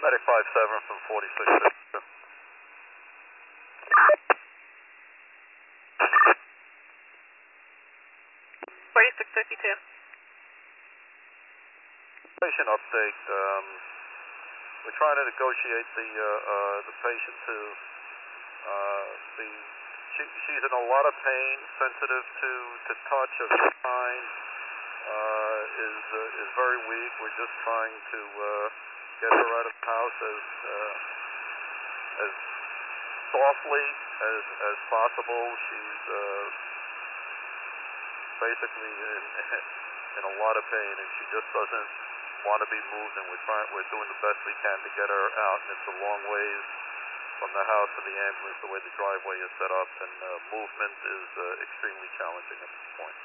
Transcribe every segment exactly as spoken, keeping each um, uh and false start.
Medic five seven from forty-six fifty-two. forty-six fifty-two. Patient update. Um, we're trying to negotiate the uh, uh, the patient to uh, the. She, she's in a lot of pain, sensitive to, to touch of any kind. Uh, is uh, is very weak. We're just trying to uh, get her out of the house as uh, as softly as as possible. She's uh, basically in in a lot of pain, and she just doesn't want to be moved. And we're trying, we're doing the best we can to get her out. And it's a long ways from the house to the ambulance, the way the driveway is set up, and uh, movement is uh, extremely challenging at this point.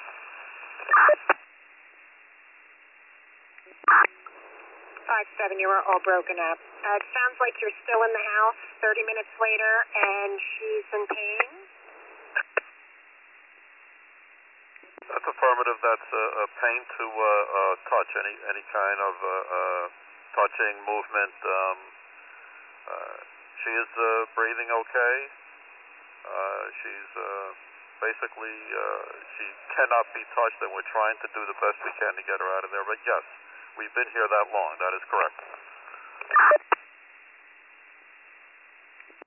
five seven, you were all broken up. Uh, it sounds like you're still in the house thirty minutes later, and she's in pain? That's affirmative. That's a, a pain to uh, uh, touch, any any kind of uh, uh, touching, movement. Um, uh, she is uh, breathing okay. Uh, she's uh, basically, uh, she cannot be touched, and we're trying to do the best we can to get her out of there. But yes, we've been here that long. That is correct.